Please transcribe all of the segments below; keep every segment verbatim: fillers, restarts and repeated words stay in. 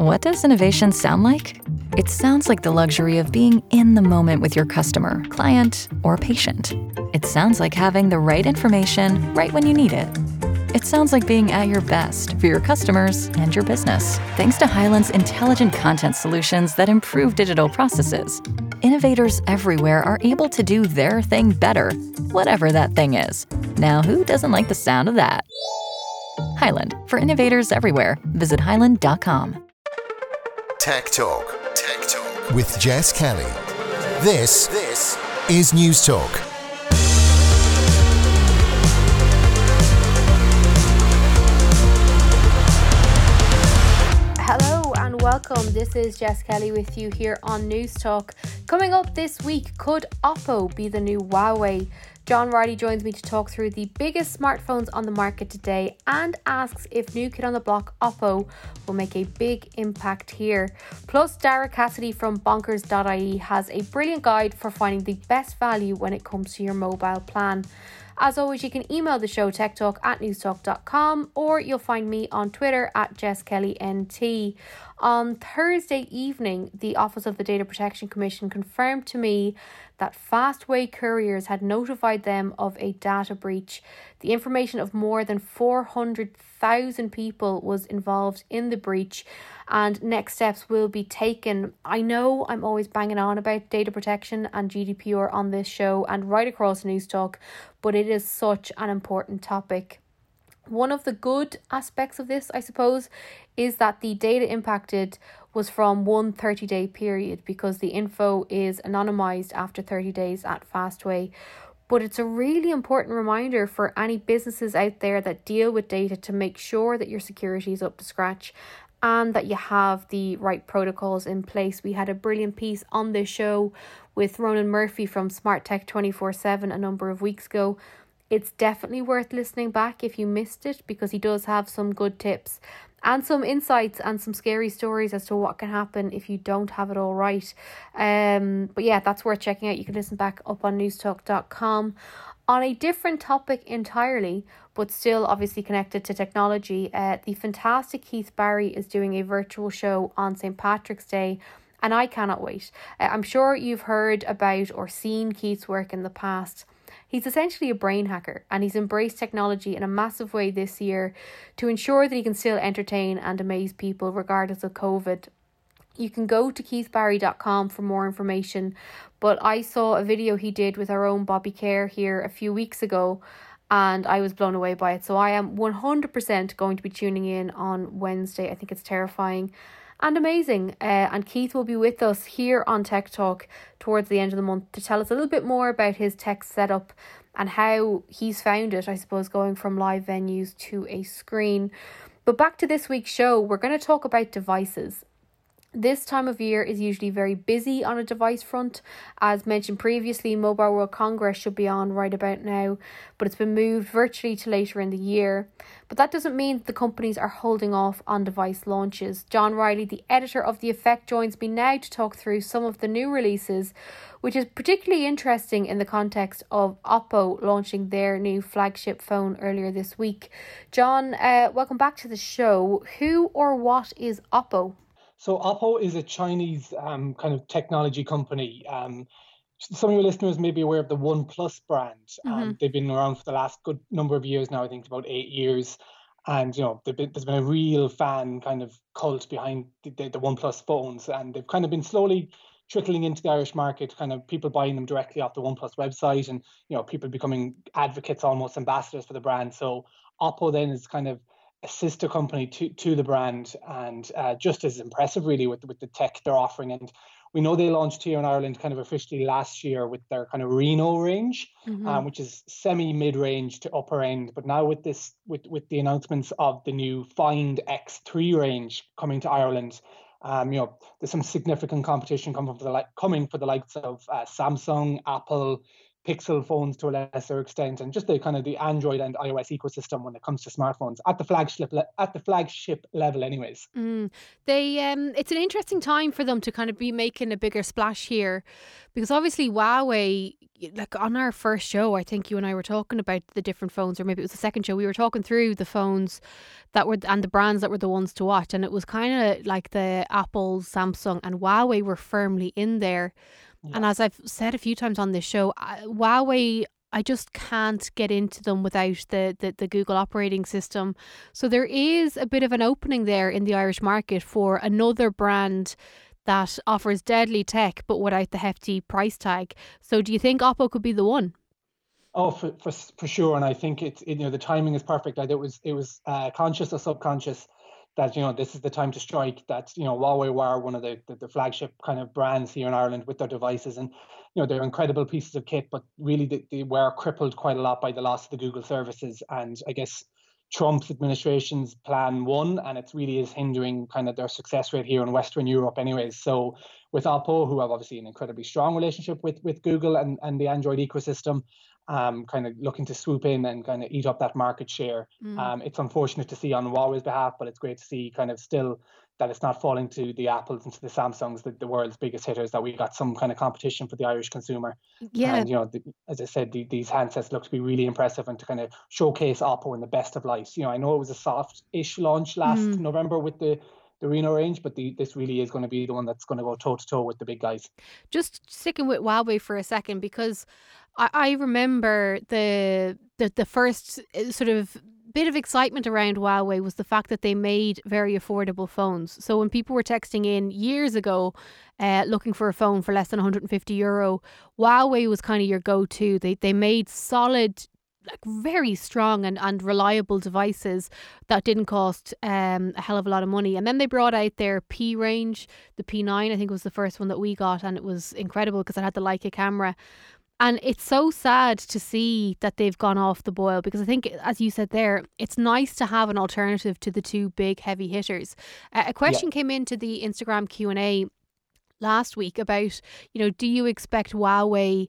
What does innovation sound like? It sounds like the luxury of being in the moment with your customer, client, or patient. It sounds like having the right information right when you need it. It sounds like being at your best for your customers and your business. Thanks to Hyland's intelligent content solutions that improve digital processes, innovators everywhere are able to do their thing better, whatever that thing is. Now, who doesn't like the sound of that? Hyland, for innovators everywhere. Visit hyland dot com. Tech Talk. Tech Talk with Jess Kelly. This, this is News Talk. Hello and welcome. This is Jess Kelly with you here on News Talk. Coming up this week, could Oppo be the new Huawei? John Riley joins me to talk through the biggest smartphones on the market today and asks if new kid on the block Oppo will make a big impact here. Plus, Dara Cassidy from bonkers dot I E has a brilliant guide for finding the best value when it comes to your mobile plan. As always, you can email the show techtalk at newstalk dot com or you'll find me on Twitter at JessKellyNT. On Thursday evening, the Office of the Data Protection Commission confirmed to me that Fastway couriers had notified them of a data breach. The information of more than four hundred thousand people was involved in the breach and next steps will be taken. I know I'm always banging on about data protection and G D P R on this show and right across News Talk, but it is such an important topic. One of the good aspects of this, I suppose, is that the data impacted was from one thirty-day period because the info is anonymised after thirty days at Fastway. But it's a really important reminder for any businesses out there that deal with data to make sure that your security is up to scratch and that you have the right protocols in place. We had a brilliant piece on this show with Ronan Murphy from Smart Tech twenty-four seven a number of weeks ago. It's definitely worth listening back if you missed it because he does have some good tips and some insights and some scary stories as to what can happen if you don't have it all right. Um, but yeah, that's worth checking out. You can listen back up on newstalk dot com. On a different topic entirely, but still obviously connected to technology, uh, the fantastic Keith Barry is doing a virtual show on Saint Patrick's Day, and I cannot wait. Uh, I'm sure you've heard about or seen Keith's work in the past. He's essentially a brain hacker and he's embraced technology in a massive way this year to ensure that he can still entertain and amaze people regardless of COVID. You can go to keith barry dot com for more information, but I saw a video he did with our own Bobby Kerr here a few weeks ago and I was blown away by it. So I am one hundred percent going to be tuning in on Wednesday. I think it's terrifying and amazing. Uh, and Keith will be with us here on Tech Talk towards the end of the month to tell us a little bit more about his tech setup and how he's found it, I suppose, going from live venues to a screen. But back to this week's show, we're going to talk about devices. This time of year is usually very busy on a device front. As mentioned previously, Mobile World Congress should be on right about now, but it's been moved virtually to later in the year. But that doesn't mean the companies are holding off on device launches. John Riley, the editor of The Effect, joins me now to talk through some of the new releases, which is particularly interesting in the context of Oppo launching their new flagship phone earlier this week. John, uh, welcome back to the show. Who or what is Oppo? So Oppo is a Chinese um, kind of technology company. Um, some of your listeners may be aware of the OnePlus brand. Um, mm-hmm. They've been around for the last good number of years now, I think about eight years. And, you know, been, there's been a real fan kind of cult behind the, the, the OnePlus phones. And they've kind of been slowly trickling into the Irish market, kind of people buying them directly off the OnePlus website and, you know, people becoming advocates, almost ambassadors for the brand. So Oppo then is kind of a sister company to, to the brand and uh, just as impressive really with, with the tech they're offering. And we know they launched here in Ireland kind of officially last year with their kind of Reno range, mm-hmm. um, which is semi mid-range to upper end. But now with this, with, with the announcements of the new Find X three range coming to Ireland, um, you know, there's some significant competition coming for the, like, coming for the likes of uh, Samsung, Apple, Pixel phones to a lesser extent, and just the kind of the Android and iOS ecosystem when it comes to smartphones at the flagship le- at the flagship level, anyways. Mm. They um, it's an interesting time for them to kind of be making a bigger splash here, because obviously Huawei, like on our first show, I think you and I were talking about the different phones, or maybe it was the second show, we were talking through the phones that were and the brands that were the ones to watch, and it was kind of like the Apple, Samsung, and Huawei were firmly in there. Yeah. And as I've said a few times on this show, I- Huawei, I just can't get into them without the, the, the Google operating system. So there is a bit of an opening there in the Irish market for another brand that offers deadly tech but without the hefty price tag. So do you think Oppo could be the one? Oh, for for, for sure. And I think it's it, you know the timing is perfect. Like it was it was uh, conscious or subconscious that, you know, this is the time to strike, that, you know, Huawei were one of the, the, the flagship kind of brands here in Ireland with their devices. And, you know, they're incredible pieces of kit, but really they, they were crippled quite a lot by the loss of the Google services. And I guess Trump's administration's plan won, and it really is hindering kind of their success rate here in Western Europe anyways. So with Oppo, who have obviously an incredibly strong relationship with, with Google and, and the Android ecosystem, um, kind of looking to swoop in and kind of eat up that market share. Mm. Um, it's unfortunate to see on Huawei's behalf, but it's great to see kind of still that it's not falling to the Apples and to the Samsungs, the, the world's biggest hitters, that we got some kind of competition for the Irish consumer. Yeah. And, you know, the, as I said, the, these handsets look to be really impressive and to kind of showcase Oppo in the best of light. You know, I know it was a soft-ish launch last mm. November with the the Reno range, but the, this really is going to be the one that's going to go toe-to-toe with the big guys. Just sticking with Huawei for a second, because I, I remember the, the the first sort of bit of excitement around Huawei was the fact that they made very affordable phones. So when people were texting in years ago uh, looking for a phone for less than one hundred fifty euro, Huawei was kind of your go-to. They they made solid, like very strong and, and reliable devices that didn't cost um, a hell of a lot of money. And then they brought out their P range, the P nine, I think was the first one that we got, and it was incredible because it had the Leica camera. And it's so sad to see that they've gone off the boil, because I think, as you said there, it's nice to have an alternative to the two big heavy hitters. Uh, a question yeah. came into the Instagram Q and A last week about, you know, do you expect Huawei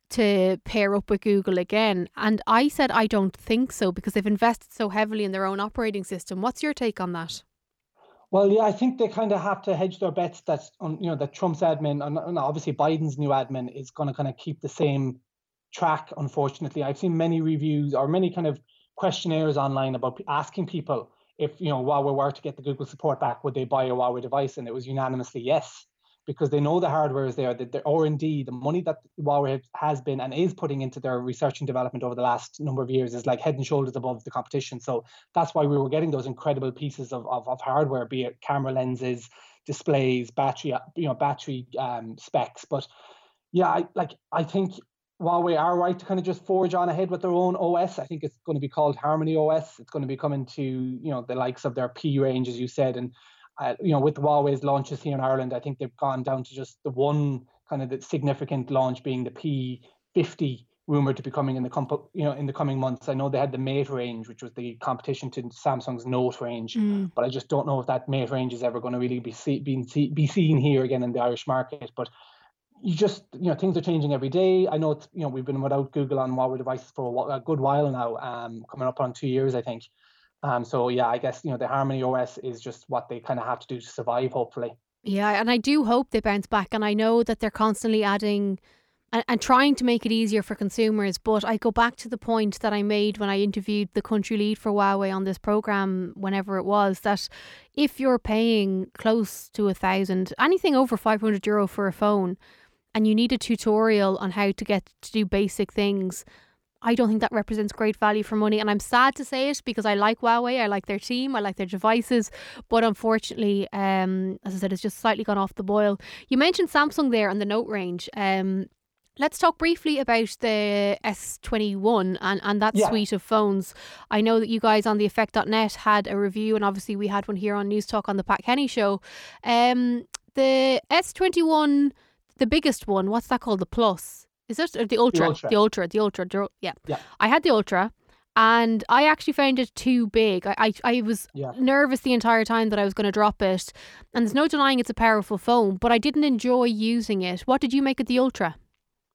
to pair up with Google again? And I said I don't think so, because they've invested so heavily in their own operating system. What's your take on that? Well, yeah, I think they kind of have to hedge their bets that, on, you know, that Trump's admin and, and obviously Biden's new admin is going to kind of keep the same track. Unfortunately, I've seen many reviews or many kind of questionnaires online about asking people if, you know, Huawei were to get the Google support back, would they buy a Huawei device? And it was unanimously yes, because they know the hardware is there, that the R and D, the money that Huawei has been and is putting into their research and development over the last number of years is like head and shoulders above the competition. So that's why we were getting those incredible pieces of, of, of hardware, be it camera lenses, displays, battery, you know, battery um, specs. But yeah, I like I think Huawei are right to kind of just forge on ahead with their own O S. I think it's going to be called Harmony O S. It's going to be coming to, you know, the likes of their P range, as you said, and Uh, you know, with Huawei's launches here in Ireland, I think they've gone down to just the one kind of the significant launch being the P fifty, rumored to be coming in the comp- you know in the coming months. I know they had the Mate range, which was the competition to Samsung's Note range, mm. but I just don't know if that Mate range is ever going to really be see, being see, be seen here again in the Irish market. But you just, you know, things are changing every day. I know it's, you know, we've been without Google on Huawei devices for a, while, a good while now, um, coming up on two years, I think. Um, so yeah, I guess, you know, the Harmony O S is just what they kind of have to do to survive, hopefully. Yeah, and I do hope they bounce back. And I know that they're constantly adding and, and trying to make it easier for consumers. But I go back to the point that I made when I interviewed the country lead for Huawei on this program, whenever it was, that if you're paying close to a thousand, anything over five hundred euro for a phone, and you need a tutorial on how to get to do basic things, I don't think that represents great value for money. And I'm sad to say it, because I like Huawei, I like their team, I like their devices. But unfortunately, um, as I said, it's just slightly gone off the boil. You mentioned Samsung there and the Note range. Um, let's talk briefly about the S twenty-one and, and that yeah. suite of phones. I know that you guys on the effect dot net had a review, and obviously we had one here on News Talk on the Pat Kenny show. Um, the S twenty-one, the biggest one, what's that called? The Plus? Is it or the Ultra? The Ultra, the Ultra, the Ultra, the, yeah. yeah. I had the Ultra, and I actually found it too big. I I, I was yeah. nervous the entire time that I was going to drop it, and there's no denying it's a powerful phone, but I didn't enjoy using it. What did you make of the Ultra?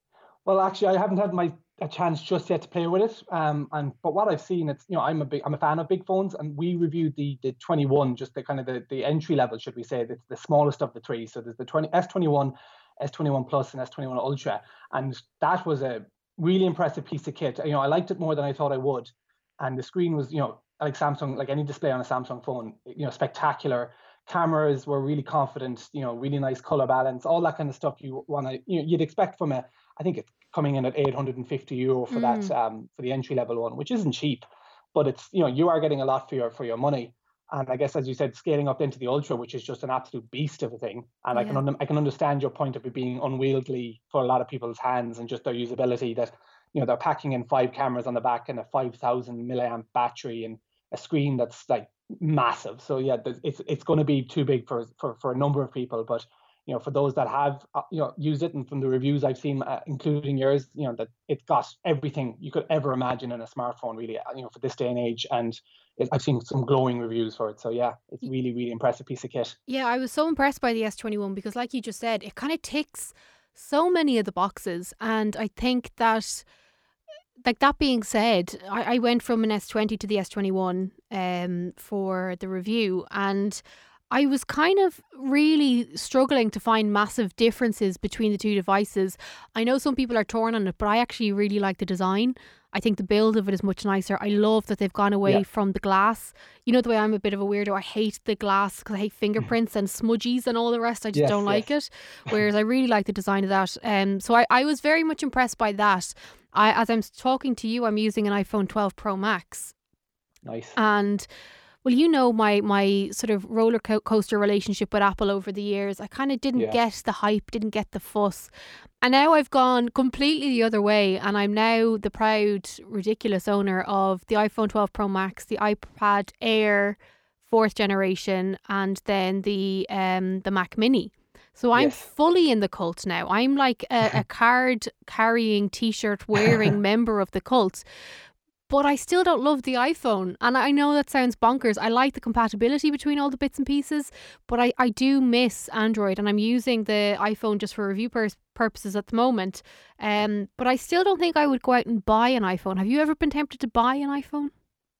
Well, actually, I haven't had my a chance just yet to play with it. Um, and but what I've seen, it's you know, I'm a big, I'm a fan of big phones, and we reviewed the the twenty-one, just the kind of the, the entry level, should we say? It's the smallest of the three. So there's the twenty S twenty-one, S twenty-one Plus, and S twenty-one Ultra, and that was a really impressive piece of kit. You know, I liked it more than I thought I would, and the screen was, you know, like Samsung, like any display on a Samsung phone, you know, spectacular. Cameras were really confident, you know, really nice color balance, all that kind of stuff you want to, you know, you'd expect from a, I think it's coming in at eight hundred fifty euro for Mm. that, um, for the entry level one, which isn't cheap, but it's, you know, you are getting a lot for your, for your money. And I guess, as you said, scaling up into the Ultra, which is just an absolute beast of a thing. And I can, Yeah. under, I can understand your point of it being unwieldy for a lot of people's hands, and just their usability, that, you know, they're packing in five cameras on the back and a five thousand milliamp battery and a screen that's like massive. So yeah, there's- it's it's going to be too big for for for a number of people. But you know, for those that have uh, you know, used it, and from the reviews I've seen, uh, including yours, you know, that it's got everything you could ever imagine in a smartphone, really. uh, You know, for this day and age, and it, I've seen some glowing reviews for it. So yeah, it's Y- really really impressive piece of kit. Yeah, I was so impressed by the S twenty-one because, like you just said, it kind of ticks so many of the boxes. And I think that, like, that being said, I, I went from an S twenty to the S twenty-one um, for the review, and I was kind of really struggling to find massive differences between the two devices. I know some people are torn on it, but I actually really like the design. I think the build of it is much nicer. I love that they've gone away Yeah. from the glass. You know, the way I'm a bit of a weirdo, I hate the glass because I hate fingerprints and smudgies and all the rest. I just Yes, don't like yes. it. Whereas I really like the design of that. Um, so I, I was very much impressed by that. I, as I'm talking to you, I'm using an iPhone twelve Pro Max. Nice. And well, you know, my my sort of roller co- coaster relationship with Apple over the years. I kind of didn't Yeah. get the hype, didn't get the fuss. And now I've gone completely the other way, and I'm now the proud, ridiculous owner of the iPhone twelve Pro Max, the iPad Air fourth generation, and then the um the Mac Mini. So I'm Yes. fully in the cult now. I'm like a, a card carrying, t-shirt wearing member of the cult. But I still don't love the iPhone. And I know that sounds bonkers. I like the compatibility between all the bits and pieces, but I, I do miss Android, and I'm using the iPhone just for review pur- purposes at the moment. Um, but I still don't think I would go out and buy an iPhone. Have you ever been tempted to buy an iPhone?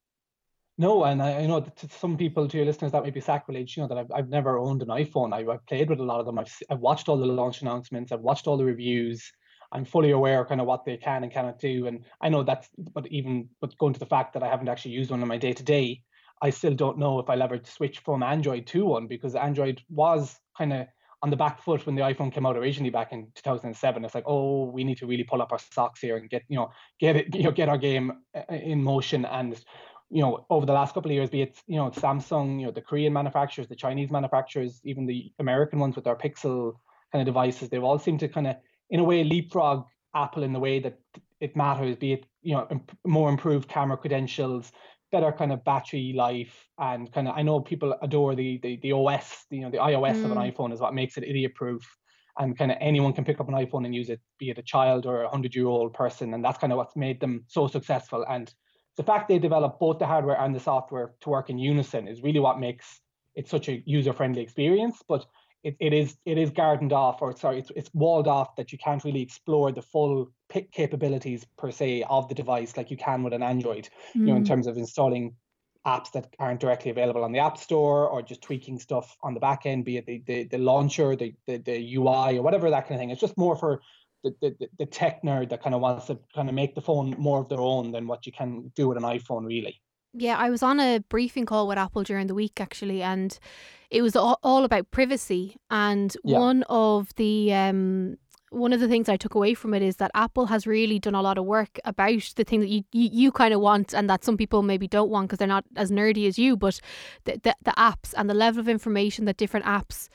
No, and I, I know that to some people, to your listeners, that may be sacrilege. You know, that I've I've never owned an iPhone. I, I've played with a lot of them. I've s- I've watched all the launch announcements. I've watched all the reviews. I'm fully aware kind of what they can and cannot do. And I know that's, but even but going to the fact that I haven't actually used one in my day to day, I still don't know if I'll ever switch from Android to one, because Android was kind of on the back foot when the iPhone came out originally back in two thousand seven. It's like, oh, we need to really pull up our socks here and get, you know, get it, you know, get our game uh, in motion. And you know, over the last couple of years, be it, you know, Samsung, you know, the Korean manufacturers, the Chinese manufacturers, even the American ones with their Pixel kind of devices, they've all seemed to kind of, in a way, leapfrog Apple in the way that it matters, be it, you know, imp- more improved camera credentials, better kind of battery life, and kind of, I know people adore the the, the O S, you know, the iOS of an Mm. iPhone is what makes it idiot proof. And kind of anyone can pick up an iPhone and use it, be it a child or a hundred year old person. And that's kind of what's made them so successful. And the fact they develop both the hardware and the software to work in unison is really what makes it such a user-friendly experience. But it, it is it is gardened off, or sorry, it's it's walled off, that you can't really explore the full pic capabilities per se of the device like you can with an Android. You know, in Mm. terms of installing apps that aren't directly available on the App Store, or just tweaking stuff on the back end, be it the the, the launcher, the, the the U I, or whatever, that kind of thing. It's just more for the, the, the tech nerd that kind of wants to kind of make the phone more of their own than what you can do with an iPhone, really. Yeah, I was on a briefing call with Apple during the week actually, and it was all, all about privacy. And Yeah. one of the um, one of the things I took away from it is that Apple has really done a lot of work about the thing that you you, you kind of want, and that some people maybe don't want because they're not as nerdy as you. But the, the the apps and the level of information that different apps,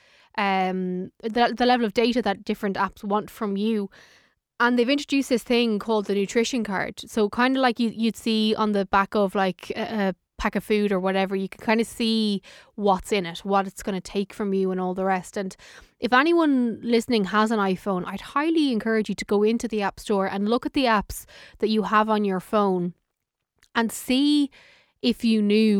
um, the the level of data that different apps want from you. And they've introduced this thing called the nutrition card. So kind of like you, you'd see on the back of like a, a pack of food or whatever, you can kind of see what's in it, what it's going to take from you and all the rest. And if anyone listening has an iPhone, I'd highly encourage you to go into the App Store and look at the apps that you have on your phone and see if you knew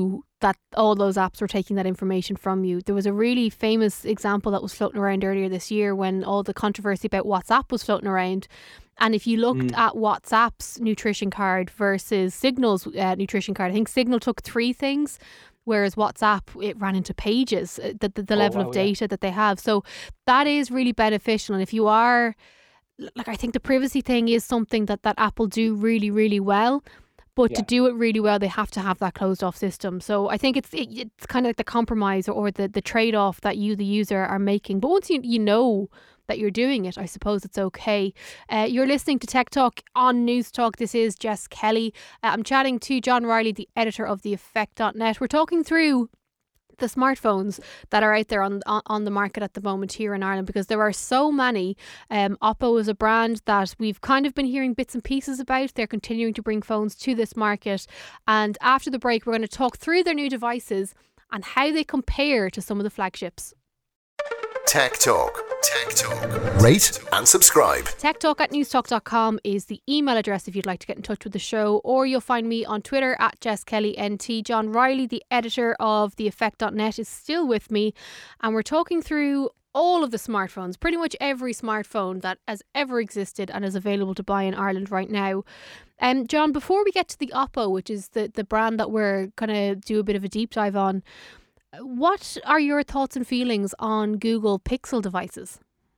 that all those apps were taking that information from you. There was a really famous example that was floating around earlier this year when all the controversy about WhatsApp was floating around. And if you looked mm. at WhatsApp's nutrition card versus Signal's uh, nutrition card, I think Signal took three things, whereas WhatsApp, it ran into pages, the, the, the oh, level wow, of data yeah. that they have. So that is really beneficial. And if you are, like, I think the privacy thing is something that, that Apple do really, really well. But yeah. to do it really well, they have to have that closed off system. So I think it's it, it's kind of like the compromise or the, the trade off that you, the user, are making. But once you, you know that you're doing it, I suppose it's okay. Uh, you're listening to Tech Talk on News Talk. This is Jess Kelly. Uh, I'm chatting to John Riley, the editor of the effect dot net. We're talking through the smartphones that are out there on, on on the market at the moment here in Ireland, because there are so many. Um, Oppo is a brand that we've kind of been hearing bits and pieces about. They're continuing to bring phones to this market, and after the break we're going to talk through their new devices and how they compare to some of the flagships. Tech Talk. Tech Talk. Rate and subscribe. techtalk at newstalk dot com is the email address if you'd like to get in touch with the show, or you'll find me on Twitter at Jess Kelly N T. John Riley, the editor of the effect dot net, is still with me, and we're talking through all of the smartphones, pretty much every smartphone that has ever existed and is available to buy in Ireland right now. Um, John, before we get to the Oppo, which is the, the brand that we're going to do a bit of a deep dive on, what are your thoughts and feelings on Google Pixel devices?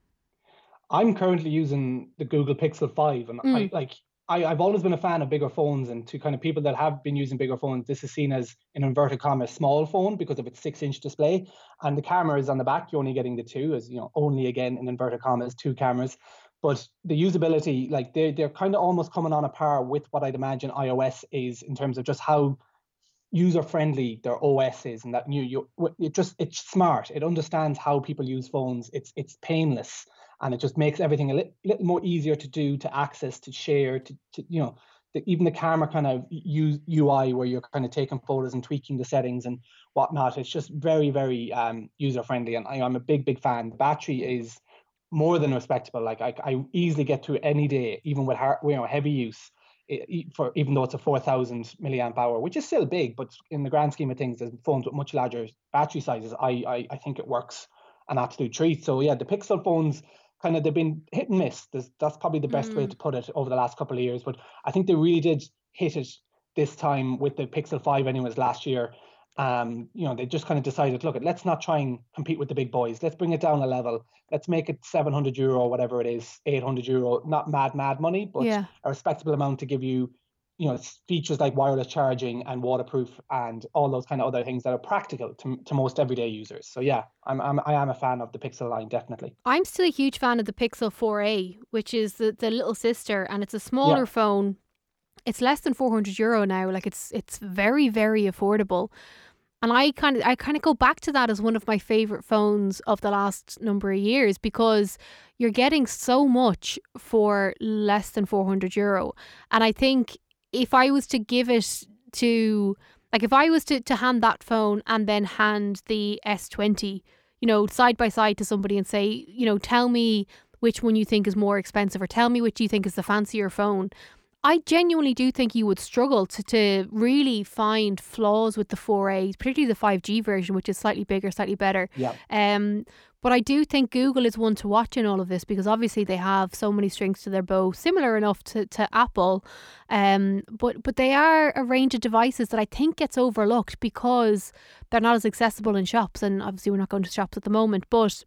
I'm currently using the Google Pixel five, and mm. I like I, I've always been a fan of bigger phones, and to kind of people that have been using bigger phones, this is seen as an inverted commas small phone because of its six inch display, and the camera is on the back. You're only getting the two, as you know, only again in inverted commas two cameras. But the usability, like they they're kind of almost coming on a par with what I'd imagine iOS is in terms of just how user-friendly their O S is, and that new you it just it's smart. It understands how people use phones. It's it's painless, and it just makes everything a li- little more easier to do, to access, to share, to, to you know, the, even the camera kind of U I where you're kind of taking photos and tweaking the settings and whatnot. It's just very very um, user-friendly, and I, I'm a big big fan. The battery is more than respectable. Like I, I easily get through any day, even with hard, you know, heavy use. For even though it's a four thousand milliamp hour, which is still big, but in the grand scheme of things, there's phones with much larger battery sizes. I, I I think it works an absolute treat. So yeah, the Pixel phones kind of they've been hit and miss. There's, that's probably the best mm. way to put it over the last couple of years. But I think they really did hit it this time with the Pixel five, anyways, last year. Um, you know, they just kind of decided, look, let's not try and compete with the big boys. Let's bring it down a level. Let's make it seven hundred euro or whatever it is, eight hundred euro, not mad, mad money, but yeah. a respectable amount to give you, you know, features like wireless charging and waterproof and all those kind of other things that are practical to, to most everyday users. So yeah, I'm, I'm, I am a fan of the Pixel line, definitely. I'm still a huge fan of the Pixel four A, which is the, the little sister, and it's a smaller yeah. phone. It's less than four hundred euro now. Like it's, it's very, very affordable. And I kind of I kind of go back to that as one of my favourite phones of the last number of years, because you're getting so much for less than four hundred euro. And I think if I was to give it to, like if I was to, to hand that phone and then hand the S twenty, you know, side by side to somebody and say, you know, tell me which one you think is more expensive, or tell me which you think is the fancier phone, I genuinely do think you would struggle to, to really find flaws with the four A, particularly the five G version, which is slightly bigger, slightly better. Yeah. Um, but I do think Google is one to watch in all of this, because obviously they have so many strings to their bow, similar enough to, to Apple. Um, but, but they are a range of devices that I think gets overlooked because they're not as accessible in shops. And obviously we're not going to shops at the moment, but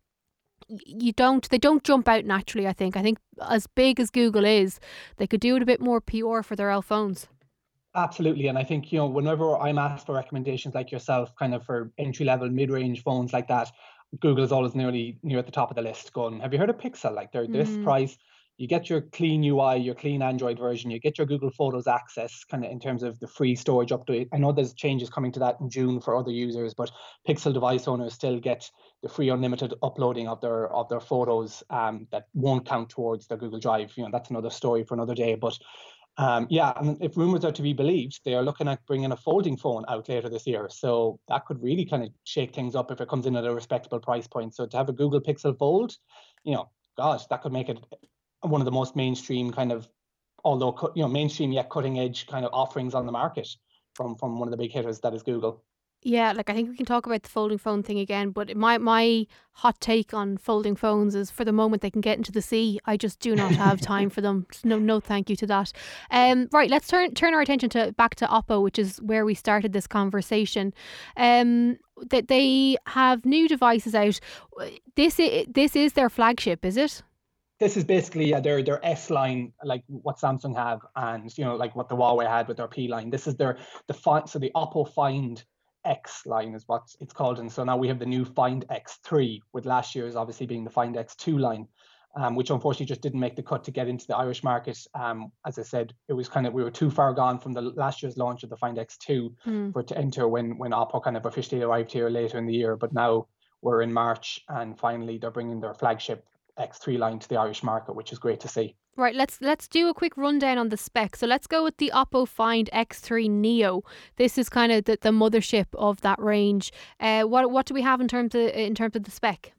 you don't they don't jump out naturally. I think I think as big as Google is, they could do it a bit more P R for their L phones. Absolutely. And I think, you know, whenever I'm asked for recommendations like yourself, kind of for entry level mid-range phones like that, Google is always nearly near at the top of the list going, have you heard of Pixel? Like they're this mm. price, you get your clean U I, your clean Android version, you get your Google Photos access kind of in terms of the free storage up to it. I know there's changes coming to that in June for other users, but Pixel device owners still get the free unlimited uploading of their of their photos um, that won't count towards their Google Drive. You know, that's another story for another day. But um, yeah, and if rumors are to be believed, they are looking at bringing a folding phone out later this year. So that could really kind of shake things up if it comes in at a respectable price point. So to have a Google Pixel Fold, you know, gosh, that could make it one of the most mainstream kind of, although, you know, mainstream yet cutting edge kind of offerings on the market from, from one of the big hitters that is Google. Yeah, like I think we can talk about the folding phone thing again, but my my hot take on folding phones is for the moment they can get into the sea, I just do not have time for them. No, no, thank you to that. Um, right, let's turn turn our attention to back to Oppo, which is where we started this conversation. Um, that they have new devices out. This is, this is their flagship, is it? This is basically uh, their their S line, like what Samsung have, and you know, like what the Huawei had with their P line. This is their the find so the Oppo Find X line is what it's called, and so now we have the new Find X three, with last year's obviously being the Find X two line, um, which unfortunately just didn't make the cut to get into the Irish market. Um, as I said, it was kind of we were too far gone from the last year's launch of the Find X two mm. for it to enter when when Oppo kind of officially arrived here later in the year. But now we're in March, and finally they're bringing their flagship X three line to the Irish market, which is great to see. Right, let's let's do a quick rundown on the spec. So let's go with the Oppo Find X three Neo. This is kind of the, the mothership of that range. Uh, what what do we have in terms of in terms of the spec?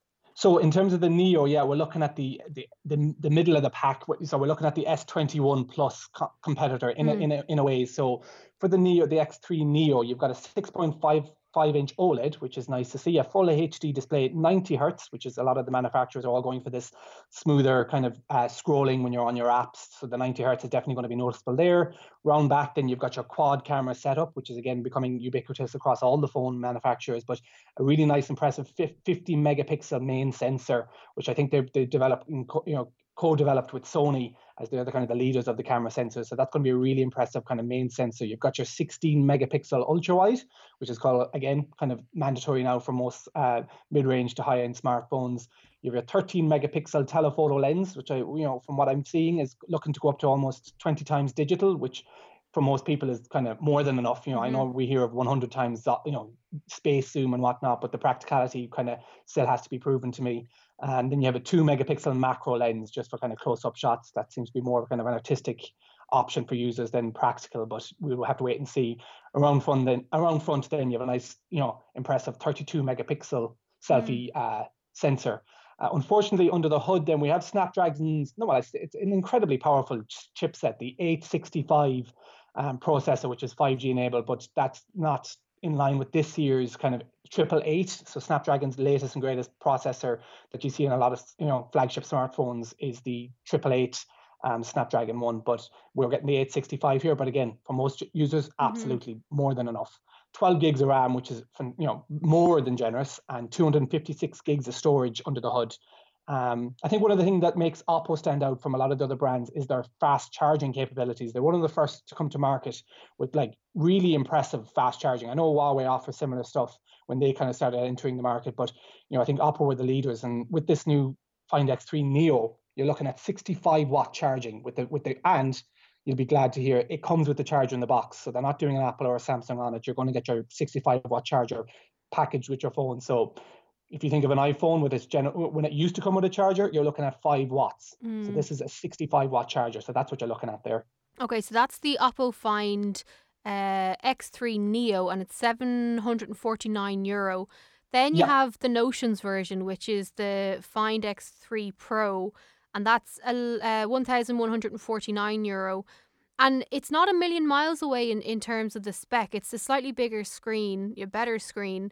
So in terms of the Neo, yeah, we're looking at the the the, the middle of the pack. So we're looking at the S twenty-one Plus co- competitor in mm. a, in a, in a way. So for the Neo, the X three Neo, you've got a six point five five inch OLED, which is nice to see, a full H D display, ninety hertz, which is a lot of the manufacturers are all going for this smoother kind of uh, scrolling when you're on your apps. So the ninety hertz is definitely going to be noticeable there. Round back, then you've got your quad camera setup, which is again becoming ubiquitous across all the phone manufacturers, but a really nice, impressive fifty megapixel main sensor, which I think they've, they've developed, in, you know, co-developed with Sony as they're the kind of the leaders of the camera sensors. So that's going to be a really impressive kind of main sensor. You've got your sixteen megapixel ultra wide, which is called, again, kind of mandatory now for most uh, mid-range to high-end smartphones. You have a thirteen megapixel telephoto lens, which I, you know, from what I'm seeing is looking to go up to almost twenty times digital, which for most people is kind of more than enough. You know, mm-hmm. I know we hear of one hundred times, you know, space zoom and whatnot, but the practicality kind of still has to be proven to me. And then you have a two megapixel macro lens just for kind of close-up shots. That seems to be more of kind of an artistic option for users than practical, but we will have to wait and see. Around front, then around front, then you have a nice, you know, impressive thirty-two megapixel selfie mm. uh, sensor. Uh, unfortunately, under the hood, then we have Snapdragon's. No, well, it's, it's an incredibly powerful ch- chipset, the eight sixty-five um, processor, which is five G enabled, but that's not in line with this year's kind of triple eight. So Snapdragon's latest and greatest processor that you see in a lot of, you know, flagship smartphones is the triple eight um, Snapdragon one, but we're getting the eight sixty-five here. But again, for most users, absolutely mm-hmm. more than enough. twelve gigs of RAM, which is, you know, more than generous, and two hundred fifty-six gigs of storage under the hood. Um, I think one of the things that makes Oppo stand out from a lot of the other brands is their fast charging capabilities. They're one of the first to come to market with like really impressive fast charging. I know Huawei offers similar stuff when they kind of started entering the market, but you know, I think Oppo were the leaders. And with this new Find X three Neo, you're looking at sixty-five watt charging with the with the and you'll be glad to hear it comes with the charger in the box. So they're not doing an Apple or a Samsung on it. You're going to get your sixty-five watt charger packaged with your phone. So if you think of an iPhone with its gen- when it used to come with a charger, you're looking at five watts. Mm. So this is a sixty-five watt charger. So that's what you're looking at there. Okay, so that's the Oppo Find uh, X three Neo, and it's seven hundred forty-nine euro. Then you yeah. have the Notions version, which is the Find X three Pro, and that's uh, one thousand one hundred forty-nine euro. And it's not a million miles away in, in terms of the spec. It's a slightly bigger screen, a better screen.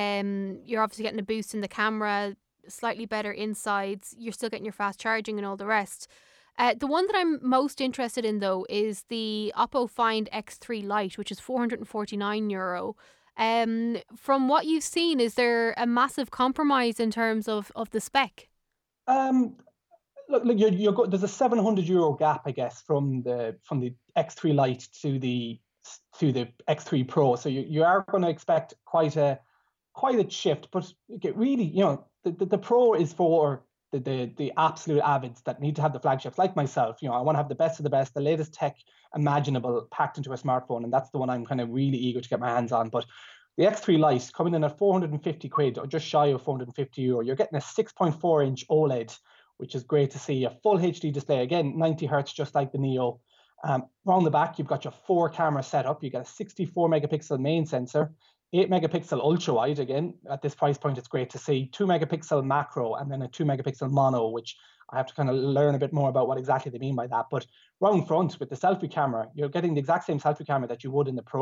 Um, you're obviously getting a boost in the camera, slightly better insides. You're still getting your fast charging and all the rest. Uh, the one that I'm most interested in, though, is the Oppo Find X three Lite, which is four hundred forty-nine euro. Um, from what you've seen, is there a massive compromise in terms of, of the spec? Um, look, look you're, you're go- there's a seven hundred euro gap, I guess, from the from the X three Lite to the to the X three Pro. So you, you are going to expect quite a quite a shift, but really, you know, the, the, the Pro is for the, the the absolute avids that need to have the flagships, like myself. You know, I want to have the best of the best, the latest tech imaginable packed into a smartphone, and that's the one I'm kind of really eager to get my hands on. But the X three Lite coming in at four hundred fifty quid, or just shy of four hundred fifty euro, you're getting a six point four inch OLED, which is great to see. A full H D display, again, ninety hertz, just like the Neo. Um, around the back, you've got your four camera setup. You get a sixty-four megapixel main sensor, eight megapixel ultra wide. Again, at this price point, it's great to see. two megapixel macro, and then a two megapixel mono, which I have to kind of learn a bit more about what exactly they mean by that. But round front with the selfie camera, you're getting the exact same selfie camera that you would in the Pro,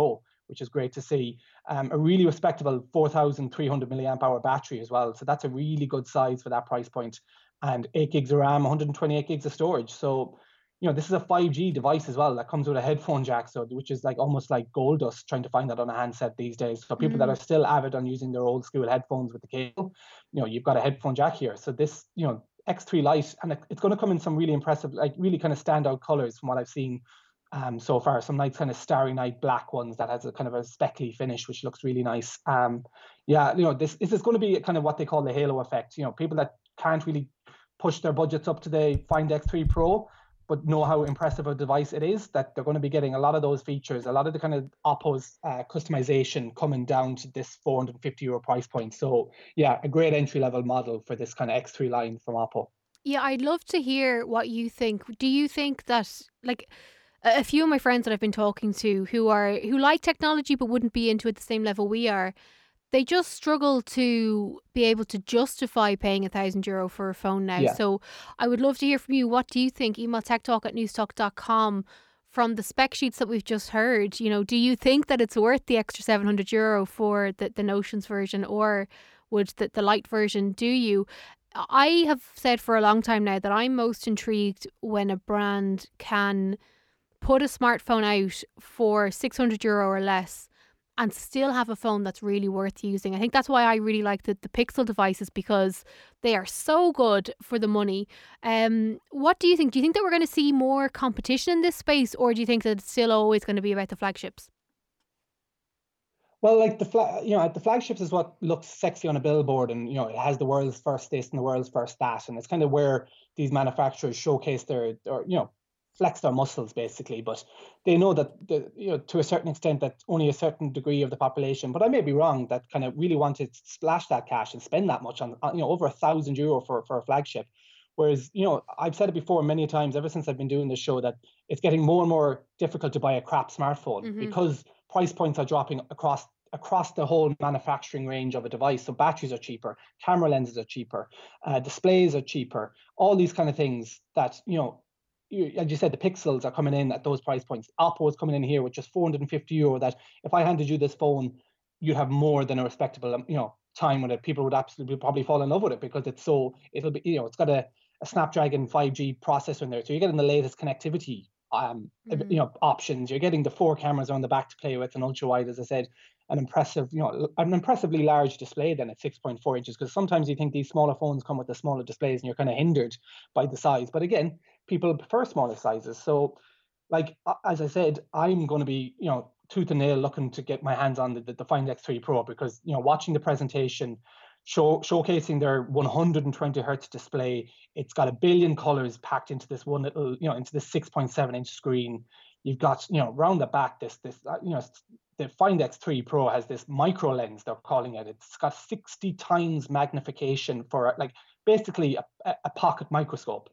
which is great to see. Um, a really respectable four thousand three hundred milliamp hour battery as well. So that's a really good size for that price point. And eight gigs of RAM, one hundred twenty-eight gigs of storage. So, you know, this is a five G device as well that comes with a headphone jack, so which is like almost like gold dust trying to find that on a handset these days. So people mm. that are still avid on using their old school headphones with the cable, you know, you've got a headphone jack here. So this, you know, X three Lite, and it's going to come in some really impressive, like really kind of standout colors from what I've seen um, so far. Some nice kind of Starry Night black ones that has a kind of a speckly finish, which looks really nice. Um, yeah, you know, this, this is going to be kind of what they call the halo effect. You know, people that can't really push their budgets up to the Find X three Pro, but know how impressive a device it is, that they're going to be getting a lot of those features, a lot of the kind of Oppo's uh, customization coming down to this four hundred fifty euro price point. So yeah, a great entry level model for this kind of X three line from Oppo. Yeah, I'd love to hear what you think. Do you think that, like, a few of my friends that I've been talking to who are who like technology but wouldn't be into it the same level we are, they just struggle to be able to justify paying a thousand euro for a phone now. Yeah. So I would love to hear from you. What do you think? Email techtalk at newstalk dot com. From the spec sheets that we've just heard, you know, do you think that it's worth the extra seven hundred euro for the, the Notions version, or would the, the Lite version do you? I have said for a long time now that I'm most intrigued when a brand can put a smartphone out for six hundred euro or less and still have a phone that's really worth using. I think that's why I really like the, the Pixel devices, because they are so good for the money. Um, what do you think? Do you think that we're going to see more competition in this space, or do you think that it's still always going to be about the flagships? Well, like the flag, you know, the flagships is what looks sexy on a billboard, and you know, it has the world's first this and the world's first that, and it's kind of where these manufacturers showcase their, or you know, flex their muscles basically. But they know that, the, you know, to a certain extent, that only a certain degree of the population, but I may be wrong, that kind of really want to splash that cash and spend that much on, you know, over a thousand euro for for a flagship. Whereas, you know, I've said it before many times, ever since I've been doing this show, that it's getting more and more difficult to buy a crap smartphone mm-hmm. because price points are dropping across across the whole manufacturing range of a device. So batteries are cheaper, camera lenses are cheaper, uh, displays are cheaper, all these kind of things that, you know, you, as you said, the Pixels are coming in at those price points. Oppo is coming in here with just four hundred fifty euro, that if I handed you this phone, you'd have more than a respectable, you know, time with it. People would absolutely probably fall in love with it because it's so, it'll be, you know, it's got a, a Snapdragon five G processor in there. So you're getting the latest connectivity, um, mm-hmm. you know, options. You're getting the four cameras on the back to play with, and ultra wide, as I said, an impressive, you know, an impressively large display then at six point four inches. Because sometimes you think these smaller phones come with the smaller displays and you're kind of hindered by the size. But again, people prefer smaller sizes. So, like, as I said, I'm going to be, you know, tooth and nail looking to get my hands on the, the, the Find X three Pro, because, you know, watching the presentation, show, showcasing their one hundred twenty hertz display, it's got a billion colors packed into this one little, you know, into this six point seven inch screen. You've got, you know, round the back, this, this, uh, you know, the Find X three Pro has this micro lens, they're calling it. It's got sixty times magnification for, like, basically a, a pocket microscope,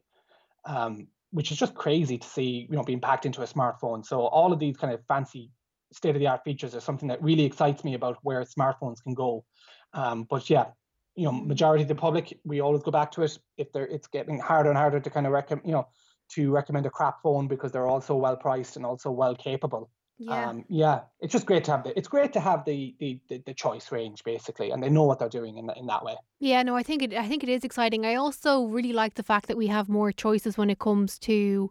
um, which is just crazy to see, you know, being packed into a smartphone. So all of these kind of fancy state-of-the-art features are something that really excites me about where smartphones can go. Um, but yeah, you know, majority of the public, we always go back to it. If they're, it's getting harder and harder to kind of recommend, you know, to recommend a crap phone because they're also well priced and also well capable. Yeah, um, yeah, it's just great to have the. It's great to have the, the the the choice range basically, and they know what they're doing in in that way. Yeah, no, I think it. I think it is exciting. I also really like the fact that we have more choices when it comes to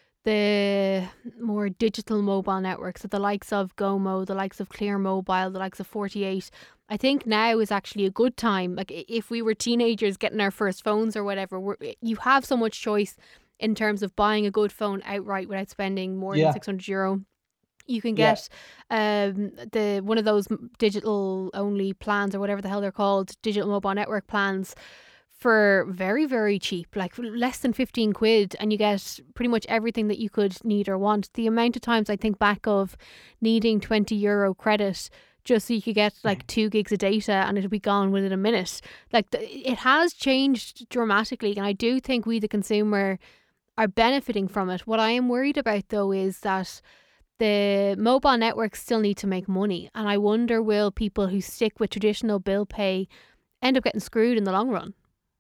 the more digital mobile networks, so the likes of Gomo, the likes of Clear Mobile, the likes of forty-eight. I think now is actually a good time. Like, if we were teenagers getting our first phones or whatever, we're, you have so much choice in terms of buying a good phone outright without spending more yeah. than six hundred euro. You can get yeah. um, the one of those digital only plans, or whatever the hell they're called, digital mobile network plans, for very, very cheap, like less than fifteen quid, and you get pretty much everything that you could need or want. The amount of times I think back of needing twenty euro credit just so you could get like two gigs of data and it'll be gone within a minute. Like, it has changed dramatically, and I do think we, the consumer, are benefiting from it. What I am worried about though is that the mobile networks still need to make money, and I wonder, will people who stick with traditional bill pay end up getting screwed in the long run?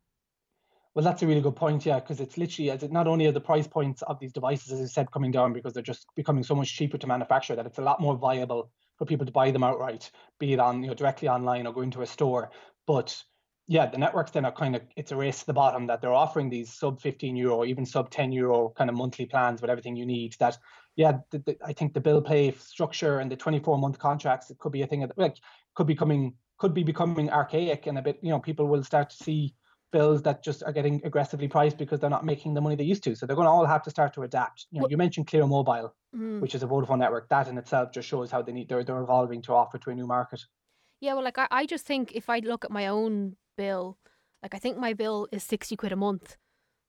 Well, that's a really good point, yeah, because it's literally, as it, not only are the price points of these devices, as I said, coming down because they're just becoming so much cheaper to manufacture, that it's a lot more viable for people to buy them outright, be it on, you know, directly online or go into a store. But yeah, the networks then are kind of, it's a race to the bottom, that they're offering these sub fifteen euro, even sub ten euro kind of monthly plans with everything you need. That, yeah, the, the, I think the bill pay structure and the twenty-four month contracts, it could be a thing that like could be coming, could be becoming archaic, and a bit, you know, people will start to see bills that just are getting aggressively priced because they're not making the money they used to. So they're going to all have to start to adapt. You know, you mentioned Clear Mobile, mm. which is a Vodafone network. That in itself just shows how they need, they're, they're evolving to offer to a new market. Yeah, well, like I, I just think if I look at my own bill, like I think my bill is sixty quid a month.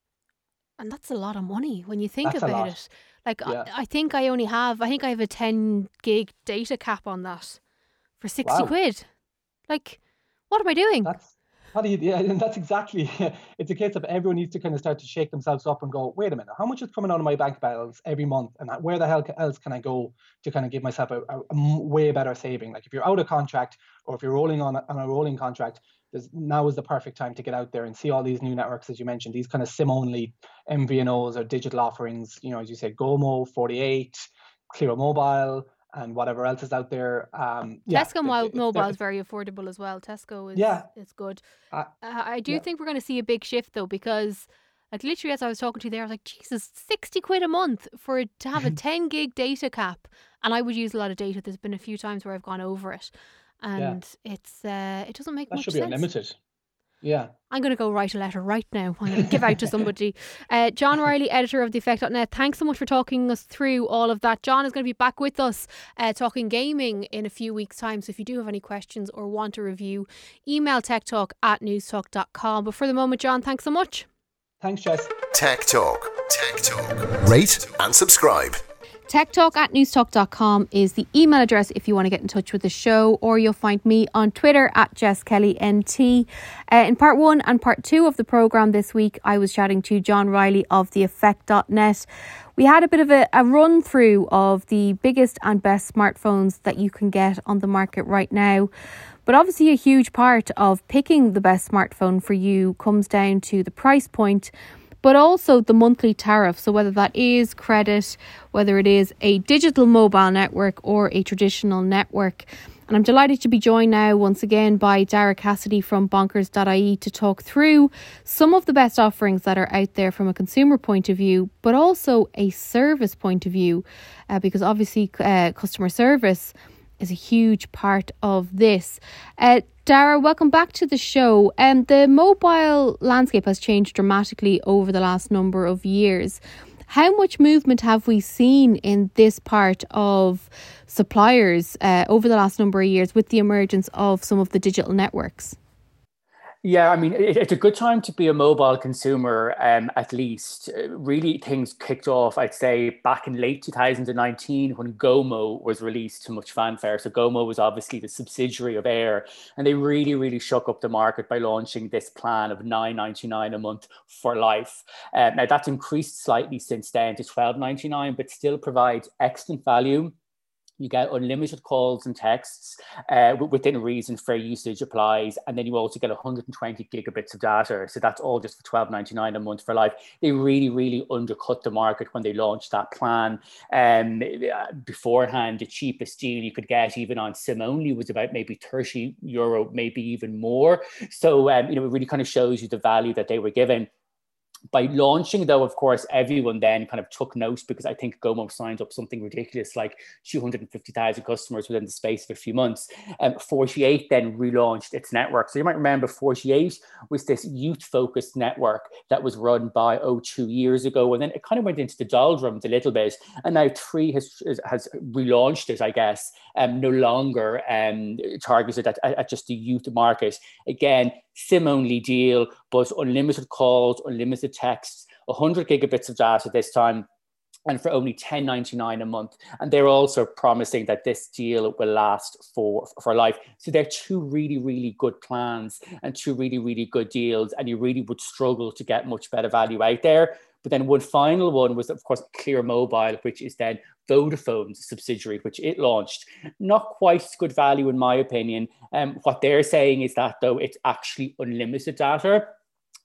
And that's a lot of money when you think that's about it. Like yeah. I, I think I only have, I think I have a ten gig data cap on that for sixty wow. quid. Like, what am I doing? That's, how do you, yeah, and that's exactly, it's a case of everyone needs to kind of start to shake themselves up and go, wait a minute, how much is coming out of my bank balance every month? And where the hell else can I go to kind of give myself a, a, a way better saving? Like if you're out of contract, or if you're rolling on a, on a rolling contract, there's, now is the perfect time to get out there and see all these new networks, as you mentioned, these kind of SIM-only M V N Os or digital offerings, you know, as you said, Gomo, forty-eight, Clear Mobile, and whatever else is out there. Um, yeah, Tesco it, it, Mobile is very affordable as well. Tesco is yeah. is good. Uh, uh, I do yeah. think we're going to see a big shift though, because like literally as I was talking to you there, I was like, Jesus, sixty quid a month for to have a ten gig data cap. And I would use a lot of data. There's been a few times where I've gone over it. And yeah. it's uh, it doesn't make that much should sense. be unlimited. Yeah. I'm going to go write a letter right now. I'm going to give out to somebody. Uh, John Riley, editor of the effect dot net. Thanks so much for talking us through all of that. John is going to be back with us uh, talking gaming in a few weeks' time. So if you do have any questions or want a review, email techtalk at newstalk dot com. But for the moment, John, thanks so much. Thanks, Jess. Tech Talk. Tech Talk. Rate and subscribe. techtalk at newstalk dot com is the email address if you want to get in touch with the show, or you'll find me on Twitter at Jess Kelly N T. Uh, in part one and part two of the programme this week, I was chatting to John Riley of the effect dot net. We had a bit of a, a run through of the biggest and best smartphones that you can get on the market right now. But obviously a huge part of picking the best smartphone for you comes down to the price point, but also the monthly tariff. So whether that is credit, whether it is a digital mobile network or a traditional network. And I'm delighted to be joined now once again by Dara Cassidy from bonkers dot I E to talk through some of the best offerings that are out there from a consumer point of view, but also a service point of view, uh, because obviously uh, customer service is a huge part of this. Uh, Dara, welcome back to the show. Um, the mobile landscape has changed dramatically over the last number of years. How much movement have we seen in this part of suppliers uh, over the last number of years with the emergence of some of the digital networks? Yeah, I mean, it, it's a good time to be a mobile consumer, um, at least. Really, things kicked off, I'd say, back in late two thousand nineteen when Gomo was released to much fanfare. So Gomo was obviously the subsidiary of Air, and they really, really shook up the market by launching this plan of nine ninety-nine a month for life. Um, now, that's increased slightly since then to twelve ninety-nine, but still provides excellent value. You get unlimited calls and texts uh, within reason, fair usage applies. And then you also get one hundred twenty gigabits of data. So that's all just for twelve ninety-nine a month for life. They really, really undercut the market when they launched that plan. Um, beforehand, the cheapest deal you could get even on SIM only was about maybe thirty euro, maybe even more. So, um, you know, it really kind of shows you the value that they were given. By launching, though, of course, everyone then kind of took note, because I think Gomo signed up something ridiculous like two hundred fifty thousand customers within the space of a few months. Um, forty-eight then relaunched its network. So you might remember forty-eight was this youth-focused network that was run by O two years ago. And then it kind of went into the doldrums a little bit. And now Three has, has relaunched it, I guess, um, no longer um, targeted at, at just the youth market. Again, SIM-only deal, but unlimited calls, unlimited texts, one hundred gigabits of data this time, and for only ten ninety-nine a month. And they're also promising that this deal will last for, for life. So they're two really, really good plans and two really, really good deals. And you really would struggle to get much better value out there. But then one final one was, of course, Clear Mobile, which is then Vodafone's subsidiary, which it launched. Not quite good value, in my opinion. Um, what they're saying is that, though, it's actually unlimited data.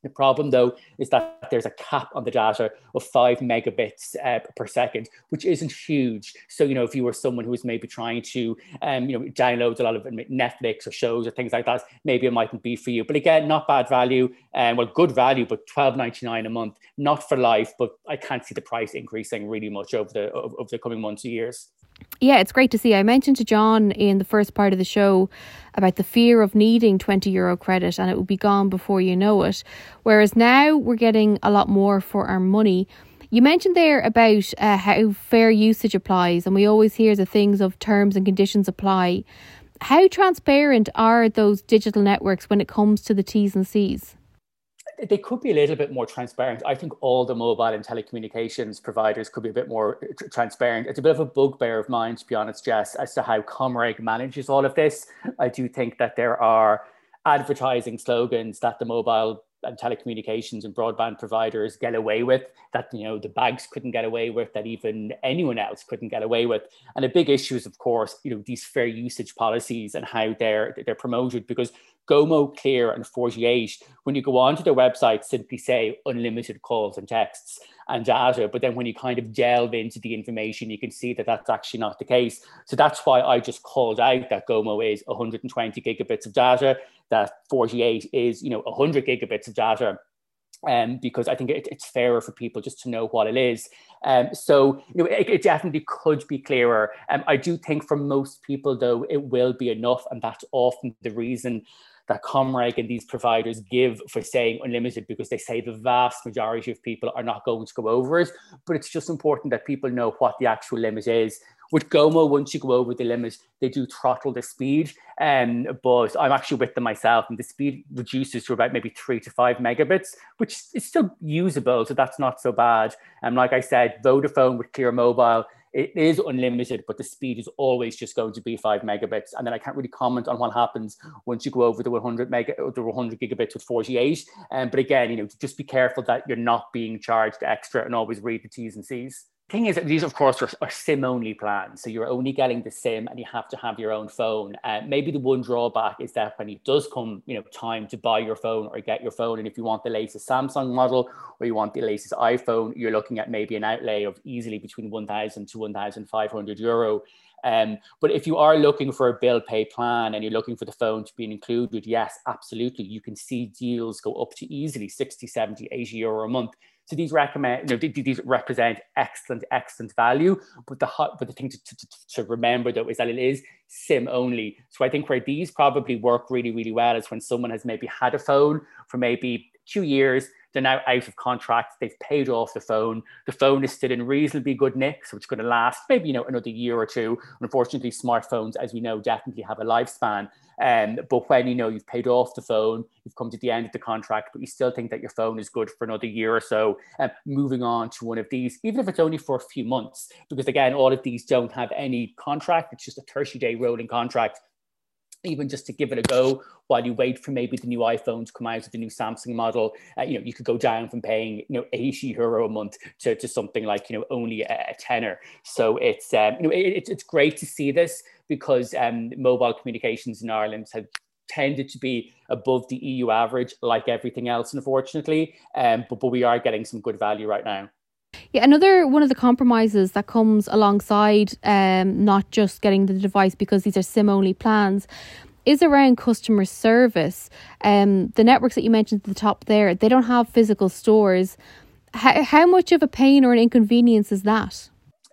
The problem, though, is that there's a cap on the data of five megabits uh, per second, which isn't huge. So, you know, if you were someone who was maybe trying to, um, you know, download a lot of Netflix or shows or things like that, maybe it mightn't be for you. But again, not bad value, and um, well, good value, but twelve ninety-nine a month, not for life. But I can't see the price increasing really much over the over the coming months or years. Yeah, it's great to see. I mentioned to John in the first part of the show about the fear of needing twenty euro credit and it will be gone before you know it. Whereas now we're getting a lot more for our money. You mentioned there about uh, how fair usage applies, and we always hear the things of terms and conditions apply. How transparent are those digital networks when it comes to the T's and C's? They could be a little bit more transparent. I think all the mobile and telecommunications providers could be a bit more tr- transparent. It's a bit of a bugbear of mine, to be honest, Jess, as to how Comreg manages all of this. I do think that there are advertising slogans that the mobile and telecommunications and broadband providers get away with, that, you know, the banks couldn't get away with, that even anyone else couldn't get away with. And a big issue is, of course, you know, these fair usage policies and how they're they're promoted, because Gomo, Clear and forty-eight, when you go onto their website, simply say unlimited calls and texts and data. But then when you kind of delve into the information, you can see that that's actually not the case. So that's why I just called out that Gomo is one hundred twenty gigabits of data, that forty-eight is, you know, one hundred gigabits of data. Um, because I think it, it's fairer for people just to know what it is. Um, so, you know, it, it definitely could be clearer. Um, I do think for most people, though, it will be enough. And that's often the reason that Comreg and these providers give for saying unlimited, because they say the vast majority of people are not going to go over it. But it's just important that people know what the actual limit is. With Gomo, once you go over the limit, they do throttle the speed. Um, but I'm actually with them myself, and the speed reduces to about maybe three to five megabits, which is still usable. So that's not so bad. And like I said, Vodafone with Clear Mobile, it is unlimited, but the speed is always just going to be five megabits. And then I can't really comment on what happens once you go over the one hundred mega, the one hundred gigabits with forty-eight. Um, but again, you know, just be careful that you're not being charged extra, and always read the T's and C's. Thing is that these, of course, are, are SIM-only plans. So you're only getting the SIM and you have to have your own phone. Uh, maybe the one drawback is that when it does come, you know, time to buy your phone or get your phone, and if you want the latest Samsung model or you want the latest iPhone, you're looking at maybe an outlay of easily between one thousand to one thousand five hundred euro. Um, but if you are looking for a bill pay plan and you're looking for the phone to be included, yes, absolutely. You can see deals go up to easily sixty, seventy, eighty euro a month. So these recommend, you know, these represent excellent, excellent value. But the hot, but the thing to, to, to remember, though, is that it is SIM only. So I think where these probably work really, really well is when someone has maybe had a phone for maybe two years. They're now out of contract. They've paid off the phone. The phone is still in reasonably good nick, so it's going to last maybe, you know, another year or two. Unfortunately, smartphones, as we know, definitely have a lifespan. Um, but when, you know, you've paid off the phone, you've come to the end of the contract, but you still think that your phone is good for another year or so, um, moving on to one of these, even if it's only for a few months, because again, all of these don't have any contract. It's just a thirty-day rolling contract. Even just to give it a go while you wait for maybe the new iPhone to come out with the new Samsung model, uh, you know, you could go down from paying, you know, eighty euro a month to, to something like, you know, only a, a tenner. So it's, um, you know, it, it's great to see this, because um, mobile communications in Ireland have tended to be above the E U average, like everything else, unfortunately. Um, but, but we are getting some good value right now. Yeah, another one of the compromises that comes alongside um, not just getting the device, because these are SIM-only plans, is around customer service. Um, the networks that you mentioned at the top there, they don't have physical stores. How, how much of a pain or an inconvenience is that?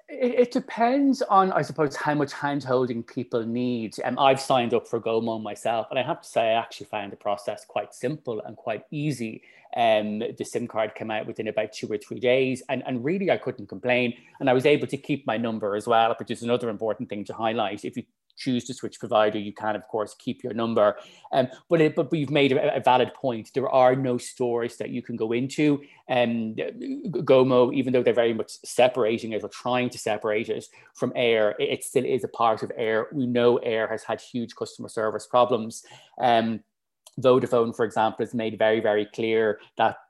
It depends on, I suppose, how much hand-holding people need. Um, I've signed up for Gomo myself, and I have to say I actually found the process quite simple and quite easy. Um, the SIM card came out within about two or three days, and, and really I couldn't complain. And I was able to keep my number as well, which is another important thing to highlight. If you choose to switch provider, you can, of course, keep your number. Um, but, it, but you've made a, a valid point. There are no stores that you can go into. Um, Gomo, even though they're very much separating it or trying to separate it from Air, it, it still is a part of Air. We know Air has had huge customer service problems. Um, Vodafone, for example, has made very, very clear that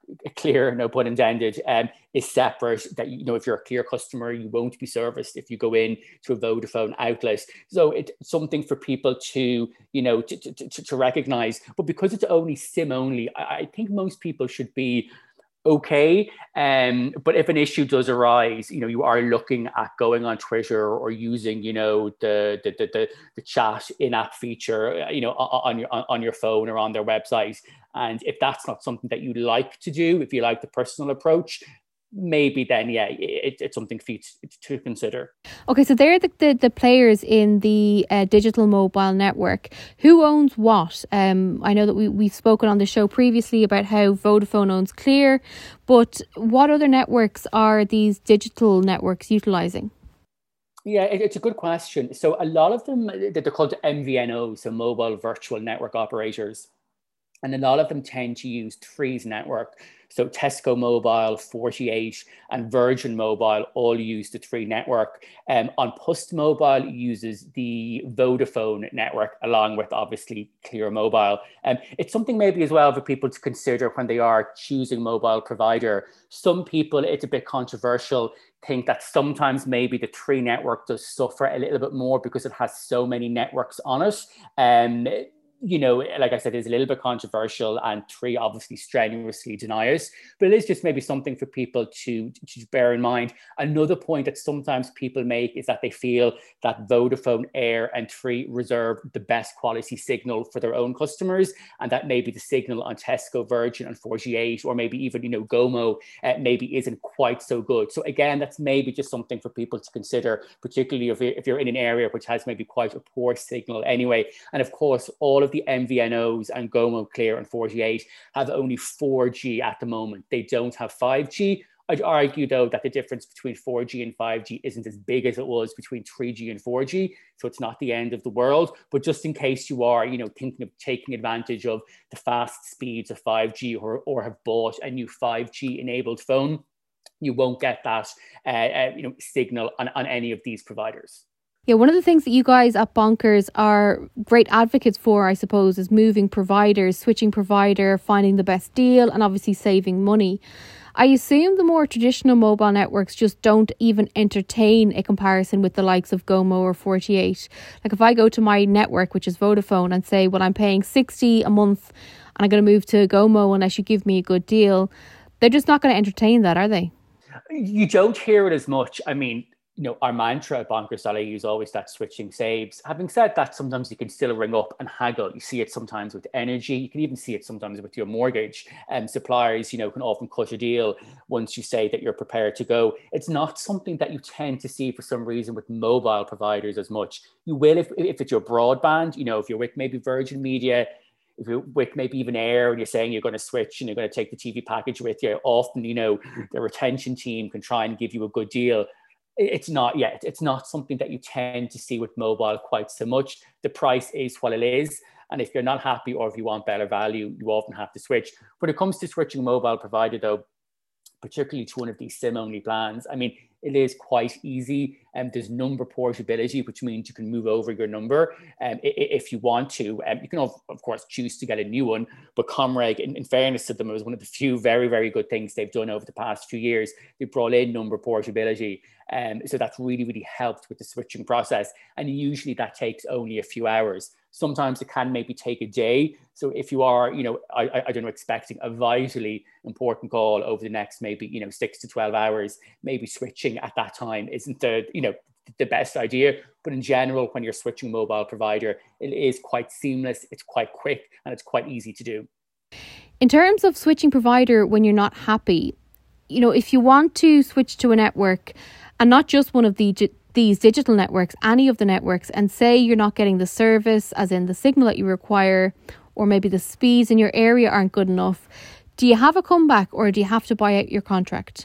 Clear, no pun intended, um, is separate. That, you know, if you're a Clear customer, you won't be serviced if you go in to a Vodafone outlet. So it's something for people to, you know, to, to, to, to recognize. But because it's only SIM only, I, I think most people should be okay. Um, but if an issue does arise, you know, you are looking at going on Twitter or using, you know, the the the, the chat in-app feature, you know, on your on your phone or on their website. And if that's not something that you like to do, if you like the personal approach, maybe then, yeah, it, it's something for you to, to consider. Okay, so they're the, the, the players in the uh, digital mobile network. Who owns what? Um, I know that we, we've spoken on the show previously about how Vodafone owns Clear, but what other networks are these digital networks utilising? Yeah, it, it's a good question. So a lot of them, they're called M V N Os, so mobile virtual network operators. And a lot of them tend to use Three's network. So Tesco Mobile, forty-eight, and Virgin Mobile all use the Three network. Um, on Post Mobile uses the Vodafone network, along with obviously Clear Mobile. Um, it's something maybe as well for people to consider when they are choosing mobile provider. Some people, it's a bit controversial, think that sometimes maybe the Three network does suffer a little bit more because it has so many networks on it. Um, you know, like I said, it's a little bit controversial, and Three obviously strenuously deny it, but it is just maybe something for people to, to bear in mind. Another point that sometimes people make is that they feel that Vodafone, Air and Three reserve the best quality signal for their own customers, and that maybe the signal on Tesco, Virgin and forty-eight, or maybe even, you know, Gomo uh, maybe isn't quite so good. So again, that's maybe just something for people to consider, particularly if, if you're in an area which has maybe quite a poor signal anyway. And of course, all of the M V N Os and Gomo, Clear and forty-eight have only four G at the moment. They don't have five G. I'd argue, though, that the difference between four G and five G isn't as big as it was between three G and four G. So it's not the end of the world. But just in case you are, you know, thinking of taking advantage of the fast speeds of five G, or, or have bought a new five G enabled phone, you won't get that, uh, uh, you know, signal on, on any of these providers. Yeah, one of the things that you guys at Bonkers are great advocates for, I suppose, is moving providers, switching provider, finding the best deal, and obviously saving money. I assume the more traditional mobile networks just don't even entertain a comparison with the likes of Gomo or forty-eight. Like if I go to my network, which is Vodafone, and say, well, I'm paying sixty a month and I'm going to move to Gomo unless you give me a good deal, they're just not going to entertain that, are they? You don't hear it as much. I mean, you know, our mantra at Bonkers dot I E is always that switching saves. Having said that, sometimes you can still ring up and haggle. You see it sometimes with energy. You can even see it sometimes with your mortgage. And um, suppliers, you know, can often cut a deal once you say that you're prepared to go. It's not something that you tend to see for some reason with mobile providers as much. You will if, if it's your broadband, you know, if you're with maybe Virgin Media, if you're with maybe even Air and you're saying you're going to switch and you're going to take the T V package with you, often, you know, the retention team can try and give you a good deal. It's not yet. It's not something that you tend to see with mobile quite so much. The price is what it is. And if you're not happy or if you want better value, you often have to switch. When it comes to switching mobile provider, though, particularly to one of these SIM-only plans, I mean, it is quite easy. And um, there's number portability, which means you can move over your number um, if you want to. Um, you can, of, of course, choose to get a new one. But Comreg, in, in fairness to them, it was one of the few very, very good things they've done over the past few years. They brought in number portability. Um, so that's really, really helped with the switching process. And usually that takes only a few hours. Sometimes it can maybe take a day. So if you are, you know, I, I don't know, expecting a vitally important call over the next maybe, you know, six to twelve hours, maybe switching at that time isn't the, you know, the best idea. But in general, when you're switching mobile provider, it is quite seamless, it's quite quick, and it's quite easy to do. In terms of switching provider when you're not happy, you know, if you want to switch to a network, and not just one of the these digital networks, any of the networks, and say you're not getting the service, as in the signal that you require, or maybe the speeds in your area aren't good enough, do you have a comeback or do you have to buy out your contract?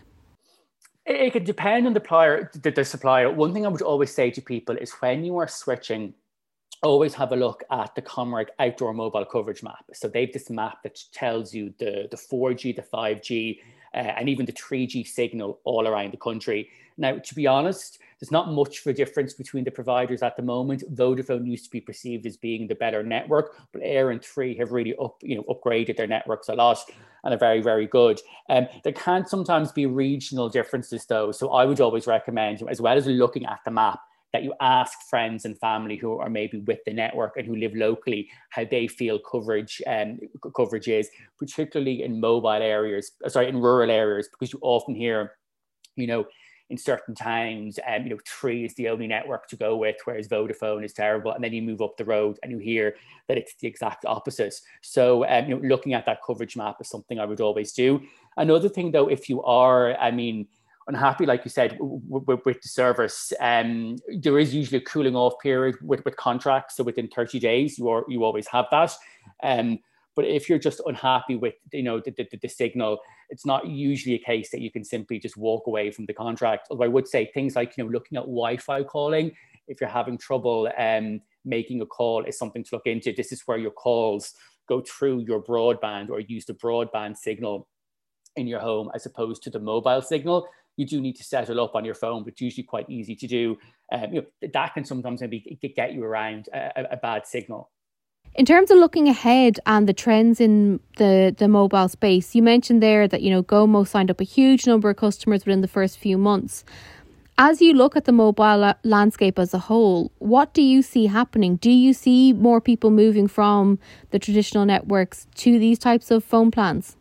It, it could depend on the supplier, the, the supplier. One thing I would always say to people is when you are switching, always have a look at the Comreg outdoor mobile coverage map. So they have this map that tells you the, the four G, the five G, uh, and even the three G signal all around the country. Now, to be honest, there's not much of a difference between the providers at the moment. Vodafone used to be perceived as being the better network, but Air and Three have really up, you know, upgraded their networks a lot and are very, very good. Um, there can sometimes be regional differences though. So I would always recommend, as well as looking at the map, that you ask friends and family who are maybe with the network and who live locally how they feel coverage um, coverage is, particularly in mobile areas, sorry, in rural areas, because you often hear, you know, in certain towns, um, you know, Three is the only network to go with, whereas Vodafone is terrible. And then you move up the road and you hear that it's the exact opposite. So, um, you know, looking at that coverage map is something I would always do. Another thing, though, if you are, I mean, unhappy, like you said, w- w- with the service, um, there is usually a cooling off period with, with contracts. So within thirty days, you are you always have that. Um, but if you're just unhappy with, you know, the, the, the signal, it's not usually a case that you can simply just walk away from the contract. Although I would say things like, you know, looking at Wi-Fi calling, if you're having trouble um, making a call, is something to look into. This is where your calls go through your broadband or use the broadband signal in your home as opposed to the mobile signal. You do need to set it up on your phone, but it's usually quite easy to do. Um, you know, that can sometimes maybe get you around a, a bad signal. In terms of looking ahead and the trends in the, the mobile space, you mentioned there that, you know, Gomo signed up a huge number of customers within the first few months. As you look at the mobile landscape as a whole, what do you see happening? Do you see more people moving from the traditional networks to these types of phone plans?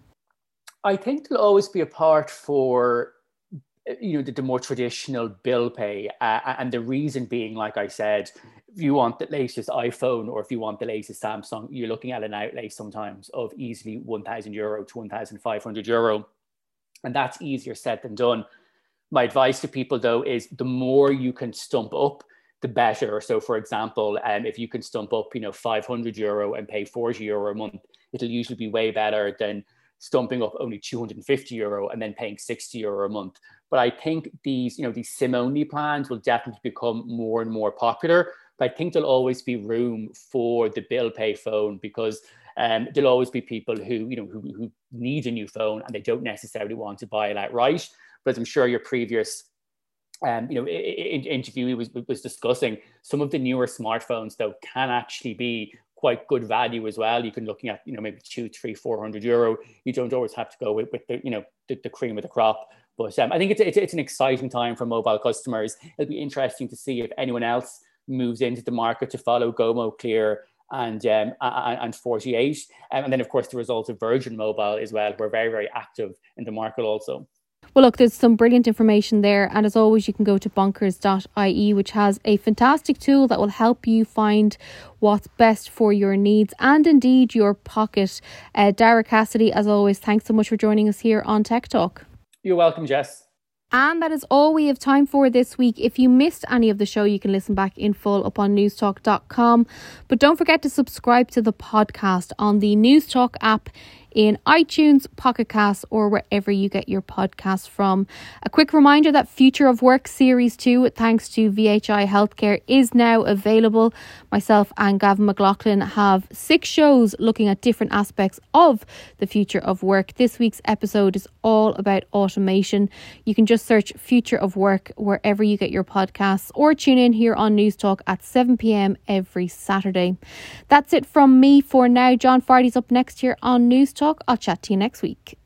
I think there'll always be a part for, you know, the, the more traditional bill pay. Uh, and the reason being, like I said, if you want the latest iPhone or if you want the latest Samsung, you're looking at an outlay sometimes of easily one thousand euro to one thousand five hundred euro. And that's easier said than done. My advice to people, though, is the more you can stump up, the better. So, for example, um, if you can stump up, you know, five hundred euro and pay forty euro a month, it'll usually be way better than stumping up only two hundred fifty euro and then paying sixty euro a month. But I think these, you know, these SIM-only plans will definitely become more and more popular. But I think there'll always be room for the bill pay phone because um, there'll always be people who, you know, who, who need a new phone and they don't necessarily want to buy it outright. But as I'm sure your previous um, you know, in, interview was, was discussing, some of the newer smartphones, though, can actually be quite good value as well. You can looking at, you know, maybe two, three, four hundred euro. You don't always have to go with, with the, you know, the, the cream of the crop. But um, I think it's, it's it's an exciting time for mobile customers. It'll be interesting to see if anyone else moves into the market to follow Gomo, Clear, and um, and forty-eight. Um, and then, of course, the result of Virgin Mobile as well. We're very, very active in the market also. Well, look, there's some brilliant information there. And as always, you can go to bonkers dot I E, which has a fantastic tool that will help you find what's best for your needs and indeed your pocket. Uh, Dara Cassidy, as always, thanks so much for joining us here on Tech Talk. You're welcome, Jess. And that is all we have time for this week. If you missed any of the show, you can listen back in full up on newstalk dot com. But don't forget to subscribe to the podcast on the Newstalk app in iTunes, Pocket Casts, or wherever you get your podcasts from. A quick reminder that Future of Work Series two, thanks to V H I Healthcare, is now available. Myself and Gavin McLaughlin have six shows looking at different aspects of the future of work. This week's episode is all about automation. You can just search Future of Work wherever you get your podcasts or tune in here on Newstalk at seven p.m. every Saturday. That's it from me for now. John Fardy's up next here on Newstalk. I'll chat to you next week.